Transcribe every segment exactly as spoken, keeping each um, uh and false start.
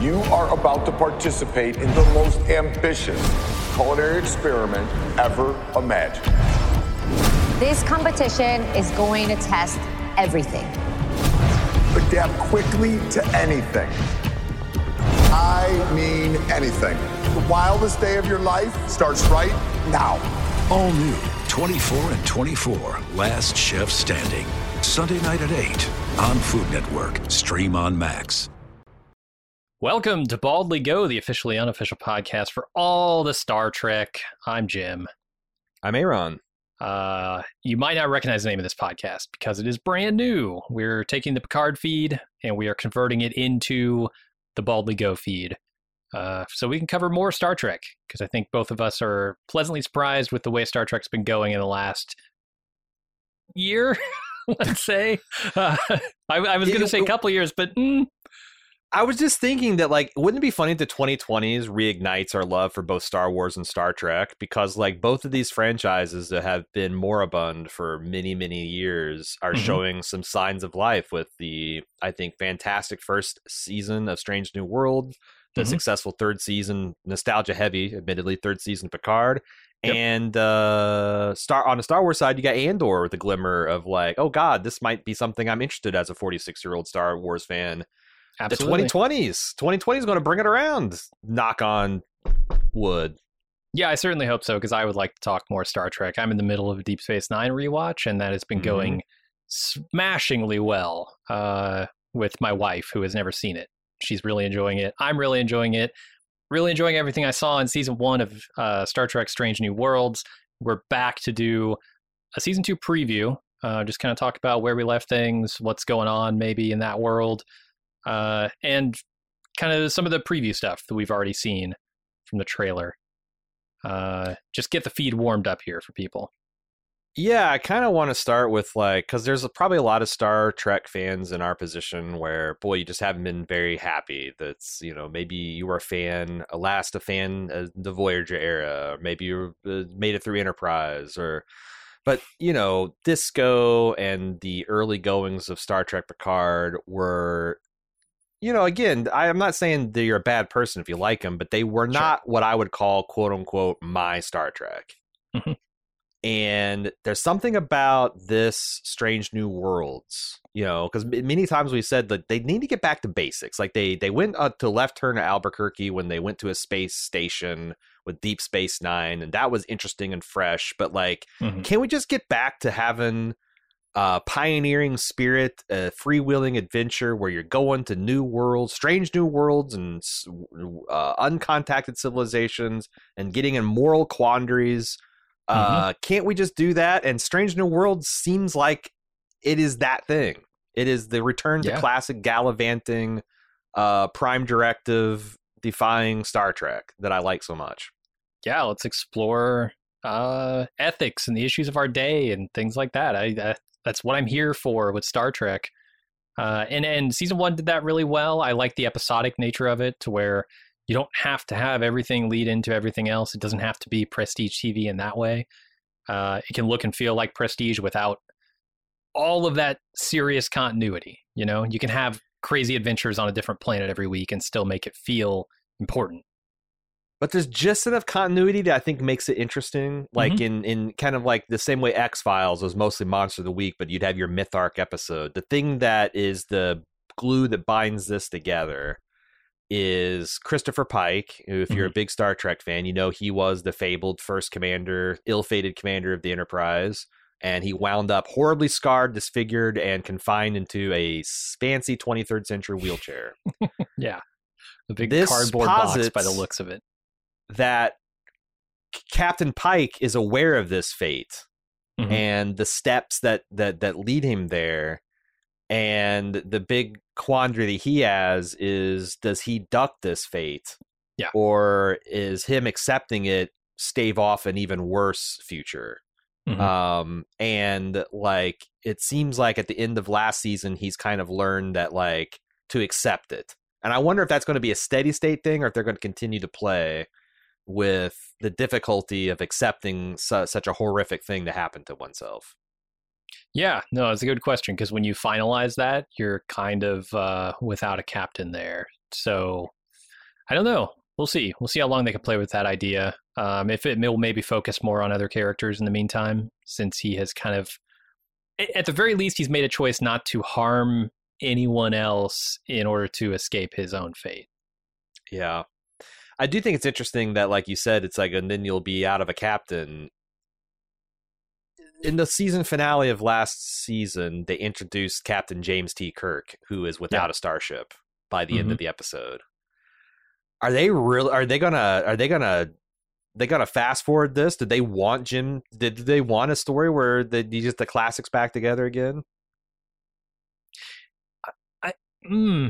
You are about to participate in the most ambitious culinary experiment ever imagined. This competition is going to test everything. Adapt quickly to anything. I mean anything. The wildest day of your life starts right now. All new twenty-four and twenty-four, Last Chef Standing. Sunday night at eight on Food Network. Stream on Max. Welcome to Baldly Go, the officially unofficial podcast for all the Star Trek. I'm Jim. I'm Aaron. Uh, you might not recognize the name of this podcast because it is brand new. We're taking the Picard feed and we are converting it into the Baldly Go feed. Uh, so we can cover more Star Trek, because I think both of us are pleasantly surprised with the way Star Trek's been going in the last year, let's say. Uh, I, I was going to say a couple years, but... Mm, I was just thinking that, like, wouldn't it be funny if the twenty twenties reignites our love for both Star Wars and Star Trek? Because, like, both of these franchises that have been moribund for many, many years are mm-hmm. showing some signs of life with the, I think, fantastic first season of Strange New World, the mm-hmm. successful third season, nostalgia-heavy, admittedly, third season Picard. Yep. And uh, Star on the Star Wars side, you got Andor with the glimmer of, like, oh, God, this might be something I'm interested as a forty-six-year-old Star Wars fan. Absolutely. The twenty twenties. twenty twenty is going to bring it around. Knock on wood. Yeah, I certainly hope so, because I would like to talk more Star Trek. I'm in the middle of a Deep Space Nine rewatch, and that has been mm-hmm. going smashingly well uh, with my wife, who has never seen it. She's really enjoying it. I'm really enjoying it. Really enjoying everything I saw in season one of uh, Star Trek Strange New Worlds. We're back to do a season two preview. Uh, just kind of talk about where we left things, what's going on maybe in that world. Uh, and kind of some of the preview stuff that we've already seen from the trailer. Uh, just get the feed warmed up here for people. Yeah, I kind of want to start with, like, because there's probably a lot of Star Trek fans in our position where, boy, you just haven't been very happy. That's, you know, maybe you were a fan, a last a fan of the Voyager era, or maybe you uh, made it through Enterprise, or... But, you know, Disco and the early goings of Star Trek Picard were... You know, again, I am not saying that you're a bad person if you like them, but they were not sure. what I would call, quote unquote, my Star Trek. Mm-hmm. And there's something about this Strange New Worlds, you know, because many times we said that they need to get back to basics. Like they they went up to left turn to Albuquerque when they went to a space station with Deep Space Nine, and that was interesting and fresh. But like, mm-hmm. can we just get back to having Uh, pioneering spirit, a freewheeling adventure where you're going to new worlds, strange new worlds, and uh, uncontacted civilizations, and getting in moral quandaries? Uh, mm-hmm. Can't we just do that? And Strange New Worlds seems like it is that thing. It is the return to yeah. classic gallivanting, uh, Prime Directive defying Star Trek that I like so much. Yeah, let's explore uh, ethics and the issues of our day and things like that. I. I That's what I'm here for with Star Trek. Uh, and, and season one did that really well. I like the episodic nature of it, to where you don't have to have everything lead into everything else. It doesn't have to be prestige T V in that way. Uh, it can look and feel like prestige without all of that serious continuity. You know, you can have crazy adventures on a different planet every week and still make it feel important. But there's just enough continuity that I think makes it interesting. Like mm-hmm. in, in kind of like the same way X-Files was mostly Monster of the Week, but you'd have your Myth Arc episode. The thing that is the glue that binds this together is Christopher Pike, who, if mm-hmm. you're a big Star Trek fan, you know he was the fabled first commander, ill-fated commander of the Enterprise. And he wound up horribly scarred, disfigured, and confined into a fancy twenty-third century wheelchair. Yeah. The big this cardboard box by the looks of it. That Captain Pike is aware of this fate mm-hmm. and the steps that, that that lead him there, and the big quandary that he has is, does he duck this fate, yeah, or is him accepting it stave off an even worse future? Mm-hmm. Um, and like it seems like at the end of last season, he's kind of learned that, like, to accept it, and I wonder if that's going to be a steady state thing, or if they're going to continue to play with the difficulty of accepting su- such a horrific thing to happen to oneself. Yeah, no, it's a good question, because when you finalize that, you're kind of uh, without a captain there. So I don't know. We'll see. We'll see how long they can play with that idea. Um, if it will maybe focus more on other characters in the meantime, since he has kind of, at the very least, he's made a choice not to harm anyone else in order to escape his own fate. Yeah. I do think it's interesting that, like you said, it's like, and then you'll be out of a captain. In the season finale of last season, they introduced Captain James T. Kirk, who is without yeah. a starship by the mm-hmm. end of the episode. Are they real? Are they gonna? Are they gonna? They gonna fast forward this? Did they want Jim? Did, did they want a story where the you just the classics back together again? I mm,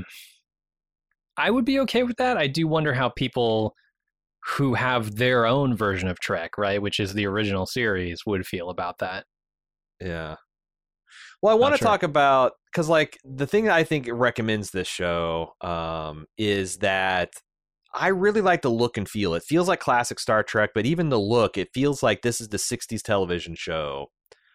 I would be okay with that. I do wonder how people who have their own version of Trek, right, which is the original series, would feel about that. Yeah. Well, I want to sure. talk about, because like the thing that I think recommends this show um, is that I really like the look and feel. It feels like classic Star Trek, but even the look, it feels like this is the sixties television show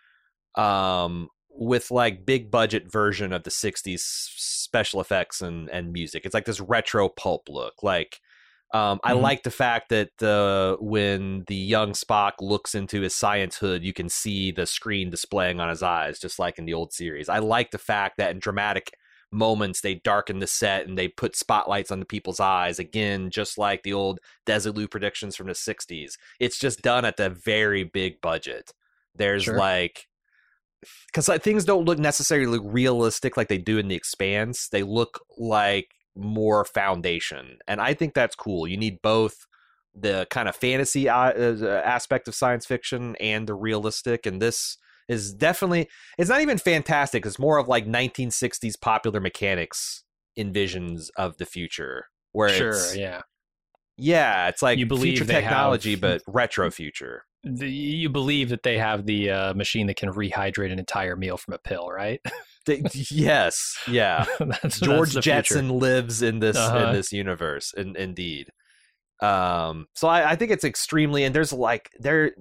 um, with like big budget version of the sixties special effects and, and music. It's like this retro pulp look. Like um, I Mm-hmm. like the fact that uh, when the young Spock looks into his science hood, you can see the screen displaying on his eyes, just like in the old series. I like the fact that in dramatic moments they darken the set and they put spotlights on the people's eyes, again just like the old Desilu predictions from the sixties. It's just done at the very big budget. There's Sure. like, because like, things don't look necessarily realistic like they do in The Expanse. They look like more foundation, and I think that's cool. You need both the kind of fantasy uh, aspect of science fiction and the realistic, and this is definitely, it's not even fantastic. It's more of like nineteen sixties popular mechanics envisions of the future, where Sure, it's, yeah. yeah, it's like You believe future they technology, have- but retro future. The, you believe that they have the uh, machine that can rehydrate an entire meal from a pill, right? They, yes, yeah. that's, George that's the Jetson future. lives in this Uh-huh. in this universe, in, indeed. Um, so I, I think it's extremely, and there's like there.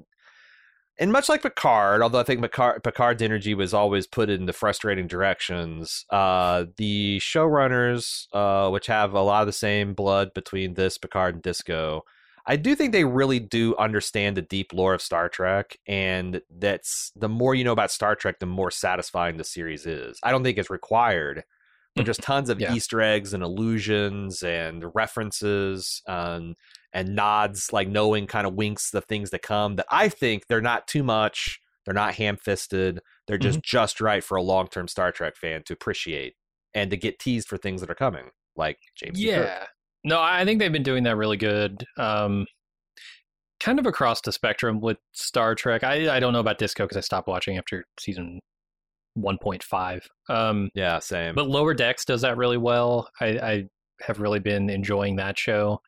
And much like Picard, although I think Picard, Picard's energy was always put into frustrating directions, uh, the showrunners, uh, which have a lot of the same blood between this, Picard, and Disco, I do think they really do understand the deep lore of Star Trek, and that's the more you know about Star Trek, the more satisfying the series is. I don't think it's required, but just tons of Yeah. Easter eggs and allusions and references um, and nods, like knowing kind of winks the things that come that I think they're not too much. They're not ham-fisted. They're just Mm-hmm. just right for a long-term Star Trek fan to appreciate and to get teased for things that are coming, like James T. Kirk. Yeah. No, I think they've been doing that really good. Um, kind of across the spectrum with Star Trek. I, I don't know about Disco because I stopped watching after season one point five. Um, Yeah, same. but Lower Decks does that really well. I, I have really been enjoying that show.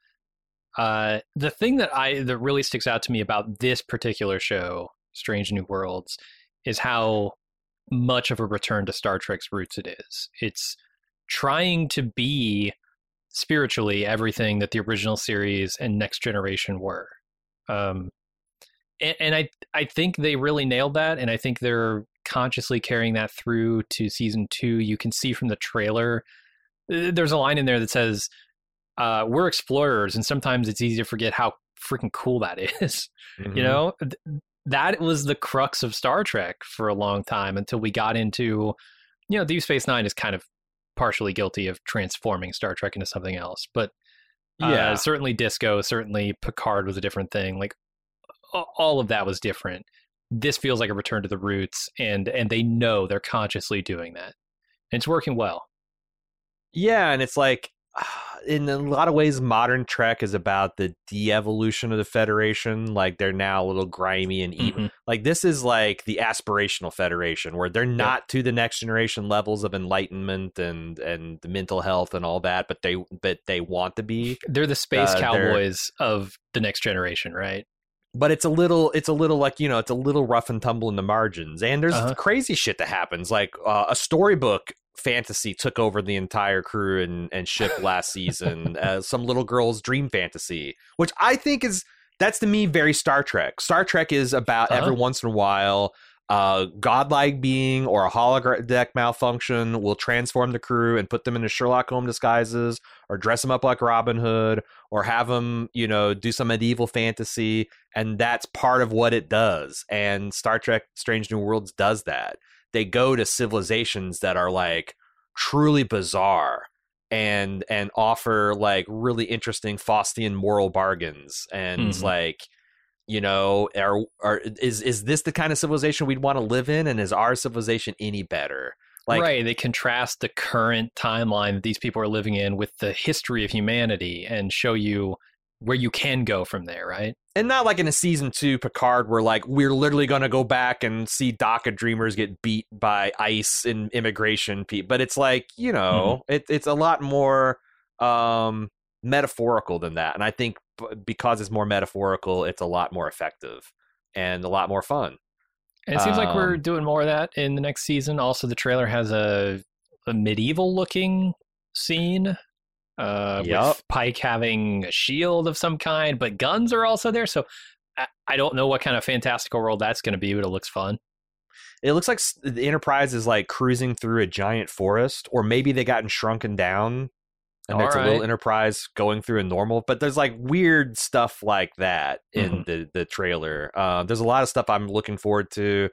Uh, the thing that I that really sticks out to me about this particular show, Strange New Worlds, is how much of a return to Star Trek's roots it is. It's trying to be spiritually everything that the original series and Next Generation were. Um, and, and I I think they really nailed that, and I think they're consciously carrying that through to season two. You can see from the trailer, there's a line in there that says, uh, we're explorers, and sometimes it's easy to forget how freaking cool that is. Mhm. You know, Th- that was the crux of Star Trek for a long time until we got into, you know, Deep Space Nine is kind of partially guilty of transforming Star Trek into something else. But uh, Yeah. certainly Disco, certainly Picard was a different thing. Like a- all of that was different. This feels like a return to the roots, and and they know they're consciously doing that. And it's working well. Yeah, and it's like, in a lot of ways, modern Trek is about the de-evolution of the Federation. Like, they're now a little grimy and evil. Mhm. Like, this is like the aspirational Federation, where they're not to the next generation levels of enlightenment and and the mental health and all that, but they but they want to be. They're the space Uh, they're- cowboys of the Next Generation, right? But it's a little, it's a little like, you know, it's a little rough and tumble in the margins. And there's Uh-huh. crazy shit that happens. Like uh, a storybook fantasy took over the entire crew and, and ship last season. uh, some little girl's dream fantasy, which I think is, that's to me very Star Trek. Star Trek is about Uh-huh. every once in a while a godlike being or a holodeck malfunction will transform the crew and put them into Sherlock Holmes disguises, or dress them up like Robin Hood, or have them, you know, do some medieval fantasy. And that's part of what it does. And Star Trek Strange New Worlds does that. They go to civilizations that are like truly bizarre and and offer like really interesting Faustian moral bargains. And mm-hmm. it's like, you know, are, are is is this the kind of civilization we'd want to live in? And is our civilization any better? Like, right. They contrast the current timeline that these people are living in with the history of humanity and show you where you can go from there, right? And not like in a season two Picard where like we're literally going to go back and see DACA dreamers get beat by ICE and immigration people. But it's like, you know, mm-hmm. it, it's a lot more um, metaphorical than that. And I think because it's more metaphorical, it's a lot more effective and a lot more fun. And it seems um, like we're doing more of that in the next season. Also, the trailer has a, a medieval looking scene uh, yep. with Pike having a shield of some kind, but guns are also there. So I, I don't know what kind of fantastical world that's going to be, but it looks fun. It looks like the Enterprise is like cruising through a giant forest, or maybe they gotten shrunken down and it's right. a little Enterprise going through a normal, but there's like weird stuff like that in mm-hmm. the, the trailer. Uh, there's a lot of stuff I'm looking forward to.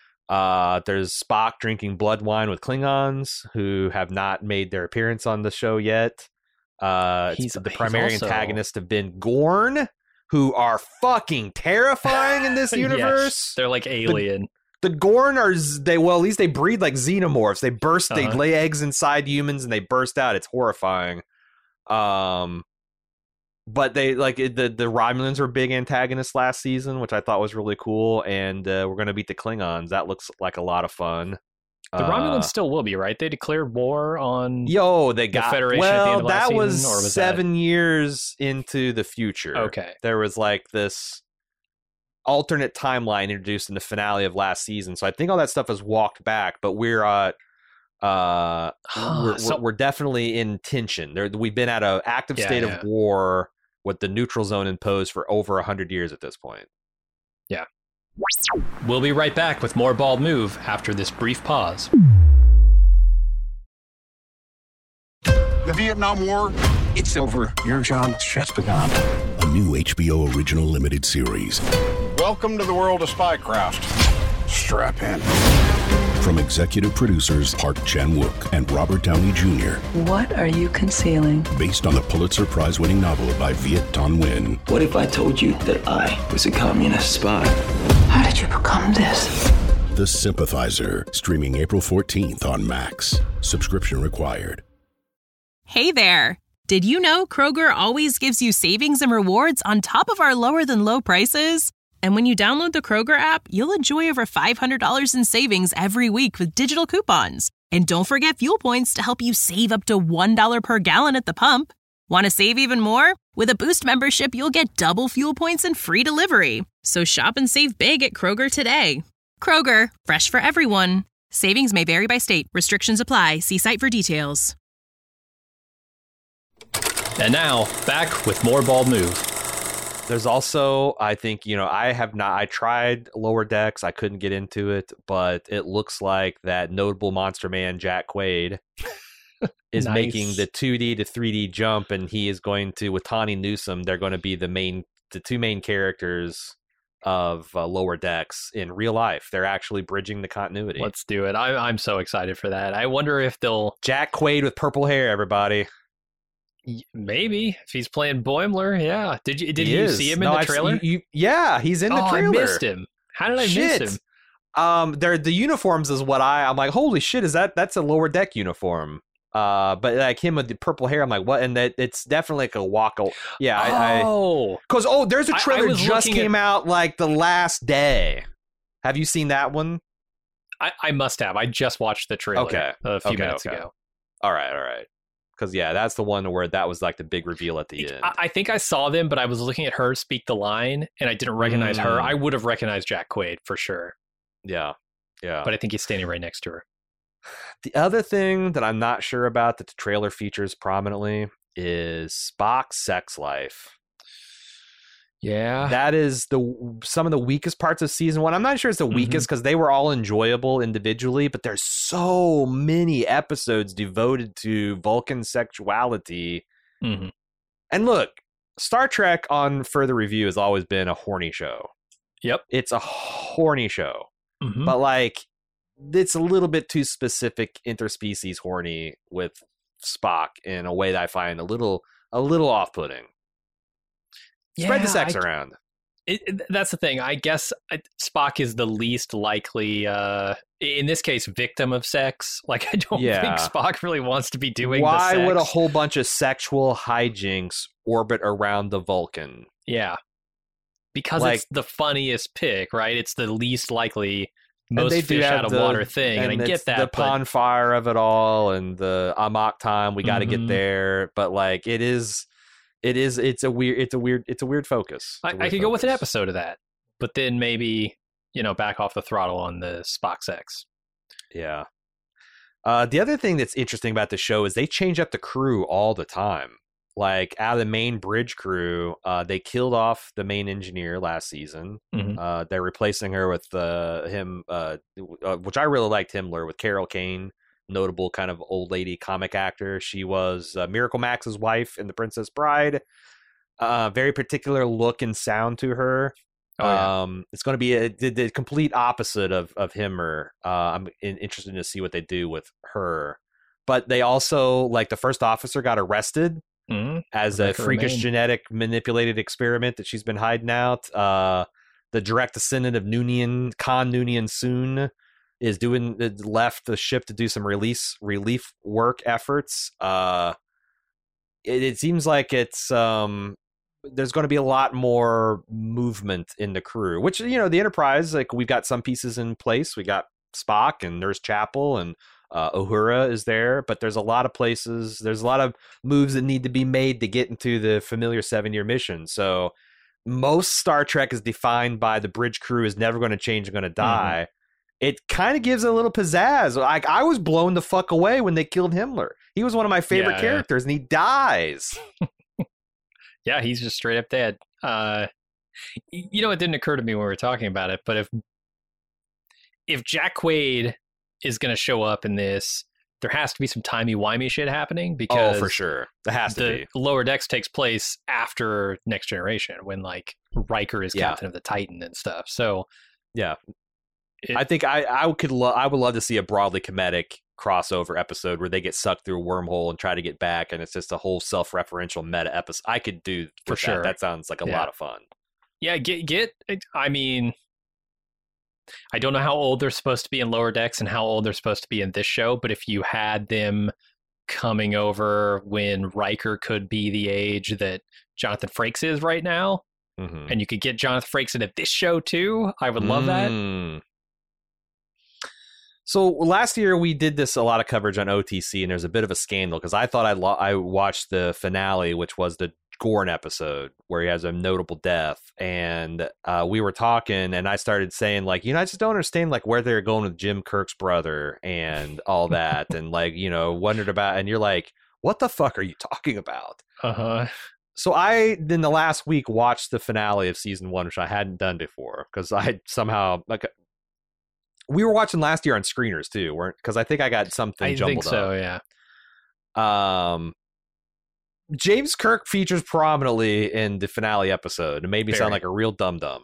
Uh, there's Spock drinking blood wine with Klingons who have not made their appearance on the show yet. Uh, he's the primary also... antagonist have been Gorn, who are fucking terrifying in this universe. Yes, they're like alien. The, the Gorn are they well at least they breed like xenomorphs. They burst, uh-huh. they lay eggs inside humans and they burst out. It's horrifying. Um, but they like it, the the Romulans were big antagonists last season, which I thought was really cool. And uh, we're gonna beat the Klingons. That looks like a lot of fun. The uh, Romulans still will be, right? They declared war on yo they got the Federation well at the end of last that was, season, or was seven that... years into the future. Okay, there was like this alternate timeline introduced in the finale of last season, so I think all that stuff is walked back. But we're uh uh we're, so, we're, we're definitely in tension. There, we've been at an active yeah, state yeah. of war with the neutral zone imposed for over a hundred years at this point. Yeah. We'll be right back with more Bald Move after this brief pause. The Vietnam War, it's over. Your job's just begun. A new H B O original limited series. Welcome to the world of Spycraft. Strap in. From executive producers Park Chan-wook and Robert Downey Junior What are you concealing? Based on the Pulitzer Prize-winning novel by Viet Thanh Nguyen. What if I told you that I was a communist spy? How did you become this? The Sympathizer, streaming April fourteenth on Max. Subscription required. Hey there. Did you know Kroger always gives you savings and rewards on top of our lower than low prices? And when you download the Kroger app, you'll enjoy over five hundred dollars in savings every week with digital coupons. And don't forget fuel points to help you save up to one dollar per gallon at the pump. Want to save even more? With a Boost membership, you'll get double fuel points and free delivery. So shop and save big at Kroger today. Kroger, fresh for everyone. Savings may vary by state. Restrictions apply. See site for details. And now, back with more Bald Move. There's also, I think, you know, I have not, I tried Lower Decks, I couldn't get into it, but it looks like that notable monster man, Jack Quaid, is nice. making the two D to three D jump, and he is going to, with Tawny Newsome, they're going to be the main, the two main characters of uh, Lower Decks in real life. They're actually bridging the continuity. Let's do it. I, I'm so excited for that. I wonder if they'll... Jack Quaid with purple hair, everybody. Maybe if he's playing Boimler, yeah. Did you did he you is. see him no, in the I've, trailer? You, you, yeah, he's in the oh, trailer. I missed him. How did I shit. miss him? Um, they're the uniforms is what I I'm like. Holy shit, is that that's a Lower Deck uniform? Uh, but like him with the purple hair, I'm like, what? And that it's definitely like a walk. Yeah, I, oh, because oh, there's a trailer I, I just came at... out like the last day. Have you seen that one? I, I must have. I just watched the trailer. Okay, a few okay, minutes okay. ago. All right, all right. Because, yeah, that's the one where that was like the big reveal at the end. I, I think I saw them, but I was looking at her speak the line, and I didn't recognize mm. her. I would have recognized Jack Quaid for sure. Yeah, yeah. But I think he's standing right next to her. The other thing that I'm not sure about that the trailer features prominently is Spock's sex life. Yeah. That is the some of the weakest parts of season one. I'm not sure it's the Mhm. weakest because they were all enjoyable individually, but there's so many episodes devoted to Vulcan sexuality. Mhm. And look, Star Trek on Further Review has always been a horny show. Yep. It's a horny show. Mhm. But like, it's a little bit too specific interspecies horny with Spock in a way that I find a little a little off-putting. Spread the Yeah, sex I- around. It, it- that's the thing. I guess I, Spock is the least likely, uh, in this case, victim of sex. Like, I don't Yeah. think Spock really wants to be doing Why the sex. would a whole bunch of sexual hijinks orbit around the Vulcan? Yeah. Because Like- it's the funniest pick, right? It's the least likely, And most they do fish have out of the- water thing. And, I it's get that. the but- pond fire of it all, and the amok time. We got to Mhm. get there, but like it is, it is, it's a weird, it's a weird, it's a weird focus. I, It's a I weird could go with an focus. episode of that, but then maybe, you know, back off the throttle on the Spock sex. Yeah. Uh, the other thing that's interesting about the show is they change up the crew all the time. Like out of the main bridge crew, uh, they killed off the main engineer last season. Mhm. Uh, they're replacing her with uh, him, uh, uh, which I really liked Himmler, with Carol Kane, notable kind of old lady comic actor. She was uh, Miracle Max's wife in The Princess Bride. Uh, very particular look and sound to her. Oh, yeah. Um, it's going to be a, the, the complete opposite of of Himmler. Uh, I'm in, interested to see what they do with her. But they also, like, the first officer got arrested Mhm. as Rebecca a freakish Romaine. genetic manipulated experiment that she's been hiding out. Uh, the direct descendant of Noonien, Khan Noonien Soon, is doing left the ship to do some release relief work efforts. Uh, it, it seems like it's um, there's going to be a lot more movement in the crew, which, you know, the Enterprise, like, we've got some pieces in place. We got Spock and Nurse Chapel, and uh, Uhura is there, but there's a lot of places, there's a lot of moves that need to be made to get into the familiar seven-year mission. So most Star Trek is defined by the bridge crew is never going to change and going to die. Mm-hmm. It kind of gives a little pizzazz. Like, I was blown the fuck away when they killed Himmler. He was one of my favorite Yeah, characters, yeah. and he dies. Yeah, he's just straight up dead. Uh, you know, it didn't occur to me when we were talking about it, but if if Jack Quaid is going to show up in this, there has to be some timey-wimey shit happening, because oh, for sure, there has to the be. Lower Decks takes place after Next Generation, when like Riker is Yeah. captain of the Titan and stuff. So yeah, it, I think I I could lo- I would love to see a broadly comedic crossover episode where they get sucked through a wormhole and try to get back, and it's just a whole self-referential meta episode. I could do For with that. sure. That sounds like a Yeah. lot of fun. yeah, get get. I mean, I don't know how old they're supposed to be in Lower Decks and how old they're supposed to be in this show, but if you had them coming over when Riker could be the age that Jonathan Frakes is right now, Mm-hmm. and you could get Jonathan Frakes into this show too, I would love that. Mm. So last year we did this a lot of coverage on O T C, and there's a bit of a scandal because I thought I lo- I watched the finale, which was the Gorn episode where he has a notable death, and uh, we were talking, and I started saying, like, you know, I just don't understand, like, where they're going with Jim Kirk's brother and all that, and, like, you know, wondered about, and you're like, what the fuck are you talking about? Uh-huh. So I, in the last week, watched the finale of season one, which I hadn't done before, because I somehow, like, we were watching last year on screeners too, weren't? Because I think I got something I jumbled think so, up. yeah. Um, James Kirk features prominently in the finale episode. It made me Very. sound like a real dum dum.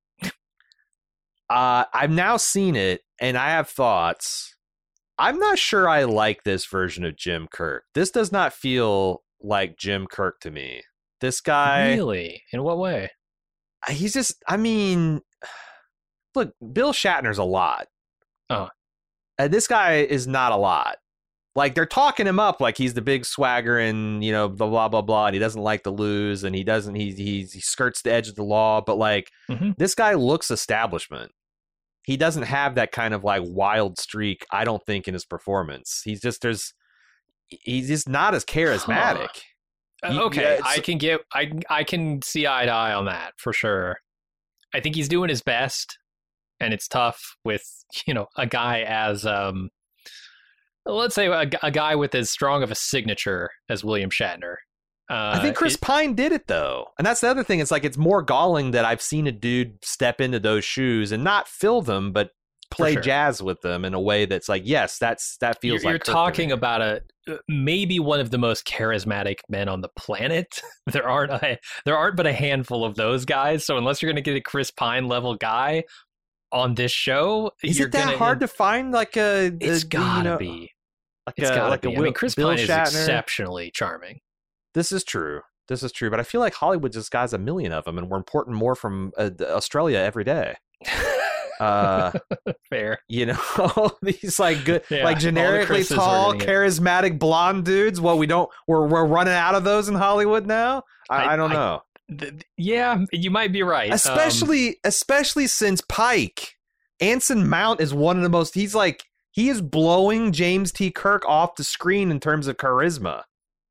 uh, I've now seen it, and I have thoughts. I'm not sure I like this version of Jim Kirk. This does not feel like Jim Kirk to me. This guy, Really? In what way? he's just, I mean, look, Bill Shatner's a lot. Oh. And this guy is not a lot. Like, they're talking him up like he's the big swagger and, you know, blah, blah, blah, blah, and he doesn't like to lose, and he doesn't, he, he, he skirts the edge of the law, but, like, Mhm. this guy looks establishment. He doesn't have that kind of, like, wild streak, I don't think, in his performance. He's just, there's, he's just not as charismatic. Uh, You- okay, yeah, it's- I can get, I I can see eye to eye on that for sure. I think he's doing his best, and it's tough with, you know, a guy as um, let's say a, a guy with as strong of a signature as William Shatner. Uh, I think Chris it, Pine did it though, and that's the other thing. It's like it's more galling that I've seen a dude step into those shoes and not fill them, but play sure. jazz with them in a way that's like, yes, that's that feels you're, like you're talking about a maybe one of the most charismatic men on the planet. There aren't a, there aren't but a handful of those guys. So unless you're going to get a Chris Pine level guy on this show, is you're it that gonna, hard to find? Like a, it's a, gotta you know, be. Like it's a, gotta like be. A I mean, Chris Bill Pine is Shatner. exceptionally charming. This is true. This is true. But I feel like Hollywood just got a million of them, and we're importing more from uh, Australia every day. Uh, Fair. You know, these like good, yeah, like generically tall, charismatic blonde dudes. Well, we don't. We're we're running out of those in Hollywood now. I, I, I don't know. I, th- yeah, you might be right. Especially, um, especially since Pike, Anson Mount is one of the most. He's like he is blowing James T. Kirk off the screen in terms of charisma.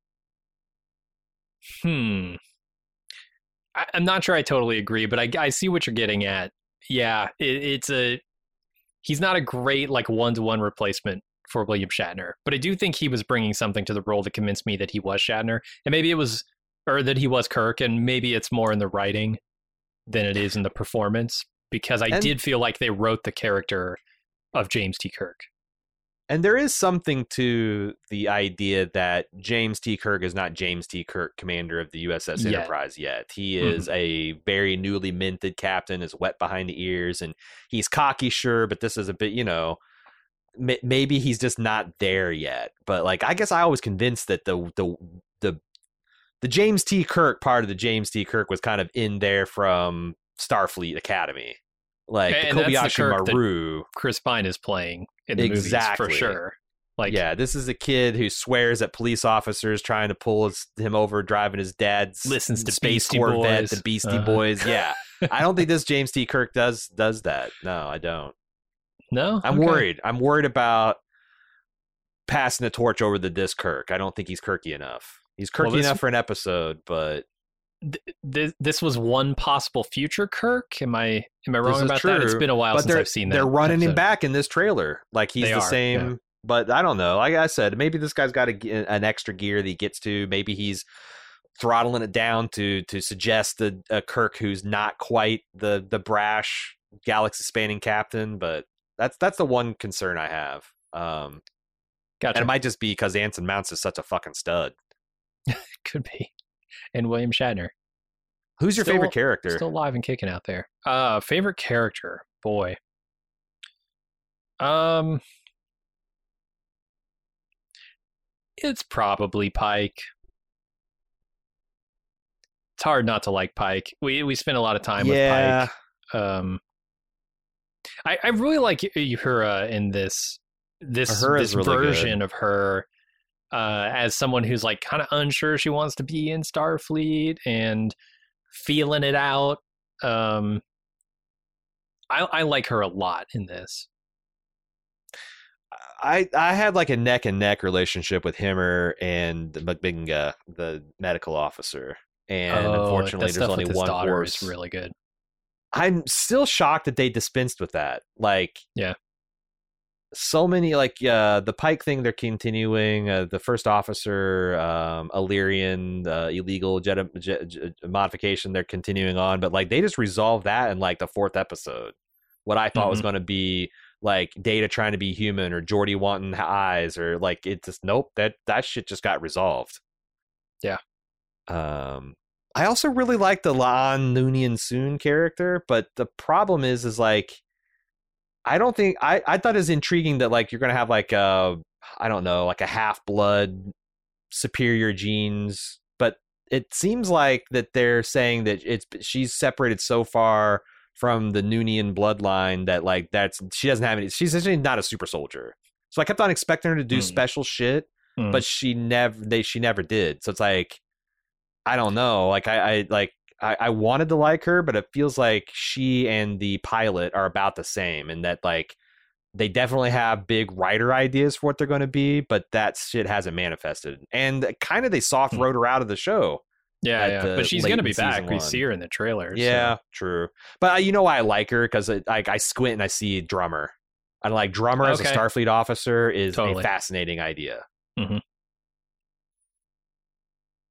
Hmm. I, I'm not sure I totally agree, but I, I see what you're getting at. Yeah, it, it's a he's not a great like one-to-one replacement for William Shatner, but I do think he was bringing something to the role that convinced me that he was Shatner, and maybe it was or that he was Kirk, and maybe it's more in the writing than it is in the performance, because I and, did feel like they wrote the character of James T. Kirk. And there is something to the idea that James T. Kirk is not James T. Kirk, commander of the U S S Enterprise yet. yet. He is mm-hmm. a very newly minted captain, is wet behind the ears, and he's cocky, sure, but this is a bit, you know, m- maybe he's just not there yet. But like, I guess I was convinced that the the the the James T. Kirk part of the James T. Kirk was kind of in there from Starfleet Academy. Like and the Kobayashi Maru. Chris Pine is playing in the exactly. movies for sure. Like, yeah, this is a kid who swears at police officers trying to pull his, him over driving his dad's listens to space Beastie Corvette, Boys. the Beastie uh-huh. Boys. Yeah, I don't think this James T. Kirk does does that. No, I don't. No, I'm okay. worried. I'm worried about passing the torch over to this Kirk. I don't think he's Kirky enough. He's Kirky well, this, enough for an episode, but th- th- this was one possible future Kirk. Am I am I wrong about true, that? It's been a while since I've seen that. They're running episode. him back in this trailer, like he's they the are, same. Yeah. But I don't know. Like I said, maybe this guy's got a, an extra gear that he gets to. Maybe he's throttling it down to to suggest a, a Kirk who's not quite the the brash galaxy spanning captain. But that's that's the one concern I have. Um, gotcha. And it might just be because Anson Mounts is such a fucking stud. Could be. And William Shatner. Who's your still, favorite character? Still alive and kicking out there. Uh, favorite character, boy. Um, it's probably Pike. It's hard not to like Pike. We we spent a lot of time yeah. with Pike. Um, I I really like Uhura in this this Uhura's this really version good. of her. Uh, as someone who's like kind of unsure she wants to be in Starfleet and feeling it out. Um, I, I like her a lot in this. I I had like a neck and neck relationship with Himmer and Mbinga, the medical officer, and oh, unfortunately, there's only one horse. Is really good. I'm still shocked that they dispensed with that. Like, yeah. So many, like uh, the Pike thing, they're continuing. Uh, the first officer, um, Illyrian, uh, illegal jet, jet, jet modification, they're continuing on. But like they just resolved that in like the fourth episode. What I thought mm-hmm. was going to be like Data trying to be human or Geordi wanting eyes or like it just nope that that shit just got resolved. Yeah. Um, I also really like the La'an Noonien Soon character, but the problem is, is like. I don't think I, I thought it was intriguing that like you're gonna have like a I don't know like a half blood superior genes, but it seems like that they're saying that it's she's separated so far from the Noonien bloodline that like that's she doesn't have any she's essentially not a super soldier. So I kept on expecting her to do mm. special shit, mm. but she never they she never did. So it's like I don't know like I, I like. I, I wanted to like her, but it feels like she and the pilot are about the same, and that like they definitely have big writer ideas for what they're going to be, but that shit hasn't manifested. And kind of they soft wrote her out of the show. Yeah, yeah. But she's going to be back. We see her in the trailer. Yeah, so. True. But uh, you know why I like her? Because like I squint and I see Drummer. And like Drummer okay. as a Starfleet officer is totally. a fascinating idea. Mm-hmm.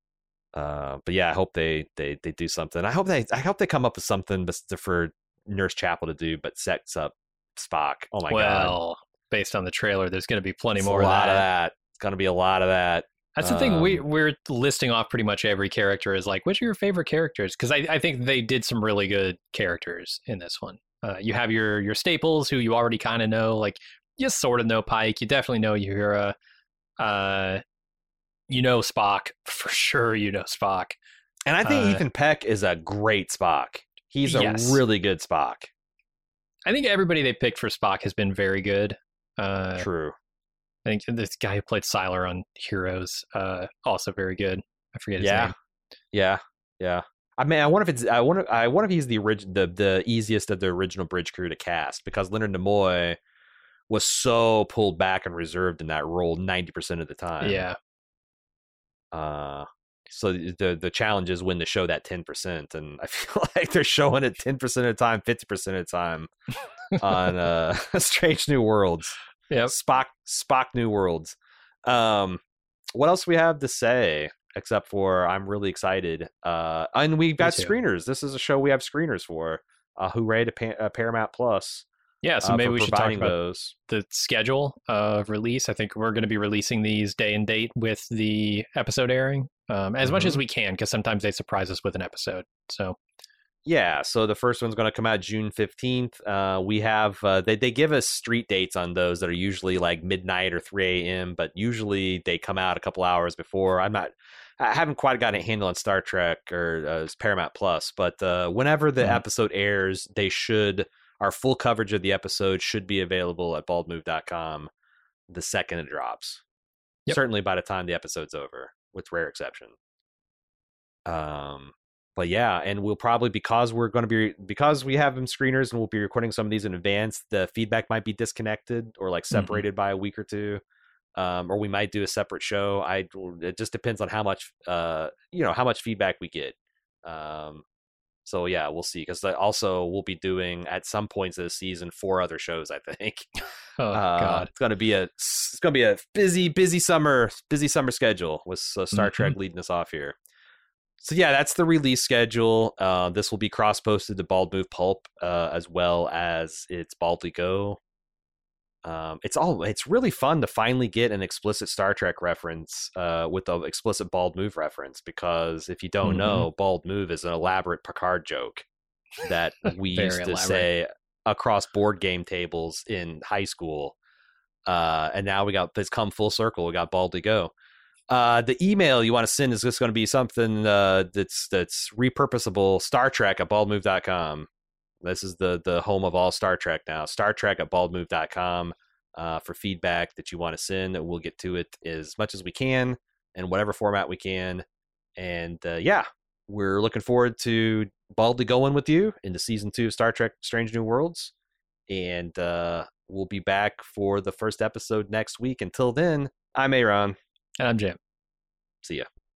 Uh, but yeah, I hope they, they they do something. I hope they I hope they come up with something for Nurse Chapel to do, but sets up Spock. Oh my well, god! Well, based on the trailer, there's going to be plenty it's more a of lot that. of that. It's going to be a lot of that. That's the um, thing. We we're listing off pretty much every character is like, which are your favorite characters? Because I, I think they did some really good characters in this one. Uh, you have your your staples who you already kind of know, like you sort of know Pike. You definitely know Uhura. Uh, you know Spock for sure. You know Spock. And I think uh, Ethan Peck is a great Spock. He's a yes. really good Spock. I think everybody they picked for Spock has been very good. Uh, True. I think this guy who played Sylar on Heroes, uh, also very good. I forget his yeah. name. Yeah, yeah. I mean, I wonder if it's. I wonder. I wonder if he's the orig- the the easiest of the original bridge crew to cast, because Leonard Nimoy was so pulled back and reserved in that role ninety percent of the time. Yeah. Uh. So the the challenge is when to show that ten percent, and I feel like they're showing it ten percent of the time, fifty percent of the time on uh, Strange New Worlds. Yeah, Spock Spock New Worlds. Um, what else we have to say except for I'm really excited. Uh, and we've got screeners. This is a show we have screeners for. Uh, hooray to pa- uh, Paramount Plus. Yeah, so uh, maybe we should talk about those. the schedule of release. I think we're going to be releasing these day and date with the episode airing, um, as mm-hmm. much as we can, because sometimes they surprise us with an episode. So, yeah. So the first one's going to come out June fifteenth. Uh, we have uh, they they give us street dates on those that are usually like midnight or three a.m., but usually they come out a couple hours before. I'm not. I haven't quite gotten a handle on Star Trek or uh, Paramount Plus, but uh, whenever the mm-hmm. episode airs, they should. Our full coverage of the episode should be available at bald move dot com the second it drops. Yep. Certainly by the time the episode's over, with rare exception. Um, but yeah, and we'll probably, because we're going to be, because we have them screeners and we'll be recording some of these in advance, the feedback might be disconnected or like separated mm-hmm. by a week or two. Um, or we might do a separate show. I, it just depends on how much, uh, you know, how much feedback we get. Um, So yeah, we'll see. Because also we'll be doing at some points of the season four other shows. I think. Oh uh, God, it's gonna be a it's gonna be a busy, busy summer, busy summer schedule with uh, Star mm-hmm. Trek leading us off here. So yeah, that's the release schedule. Uh, this will be cross posted to Bald Move Pulp uh, as well as it's Baldly Go. Um, it's all it's really fun to finally get an explicit Star Trek reference uh, with the explicit Bald Move reference, because if you don't mm-hmm. know, Bald Move is an elaborate Picard joke that we used to elaborate. say across board game tables in high school, uh, and now we got it's come full circle. We got Baldly Go. Uh, the email you want to send is just going to be something uh, that's that's repurposable. Star Trek at bald move dot com. This is the the home of all Star Trek now. Star Trek at bald move dot com uh, for feedback that you want to send. We'll get to it as much as we can in whatever format we can. And uh, yeah, we're looking forward to baldly going with you into season two of Star Trek Strange New Worlds. And uh, we'll be back for the first episode next week. Until then, I'm Aaron. And I'm Jim. See ya.